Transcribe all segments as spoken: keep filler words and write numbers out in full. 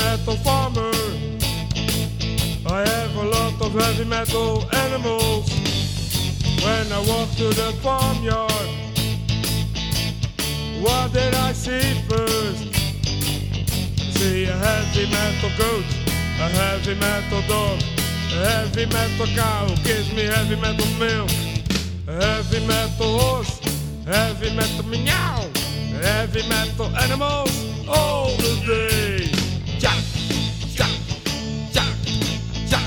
metal farmer. I have a lot of heavy metal animals. When I walk to the farmyard, what did I see first? See a heavy metal goat, a heavy metal dog, a heavy metal cow gives me heavy metal milk, a heavy metal horse, heavy metal meow, heavy metal animals all the day. Jack, jack, jack, jack.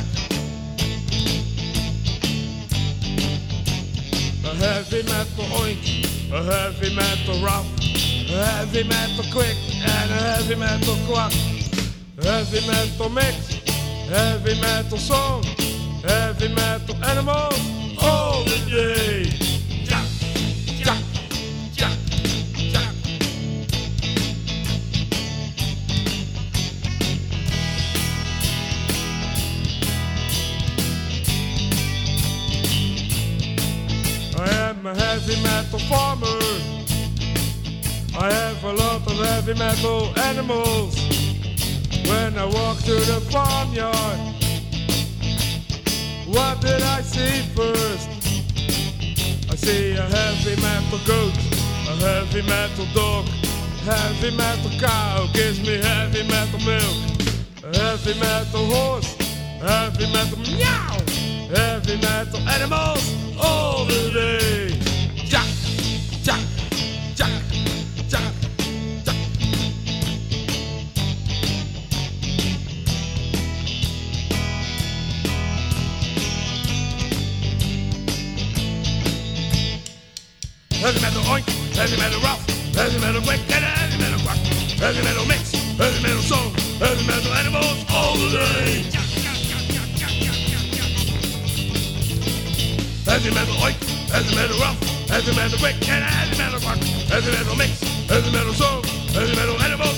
A heavy metal oink, a heavy metal rough, a heavy metal quick and a heavy metal quack. Heavy metal mix, heavy metal song, heavy metal animals all the day. Jack, jack, jack, jack. I am a heavy metal farmer. I have a lot of heavy metal animals. When I walk to the farmyard, what did I see first? I see a heavy metal goat, a heavy metal dog, heavy metal cow gives me heavy metal milk, a heavy metal horse, heavy metal meow, heavy metal animals all the day. Jack, jack, jack, jack, jack. Heavy metal oink, heavy metal rough, heavy metal quick and a heavy metal quack. Heavy metal mix, heavy metal song, heavy metal animals all the day. Heavy metal oink, heavy metal rough, heavy metal quick and a heavy metal quack. Heavy metal mix, heavy metal song, heavy metal animals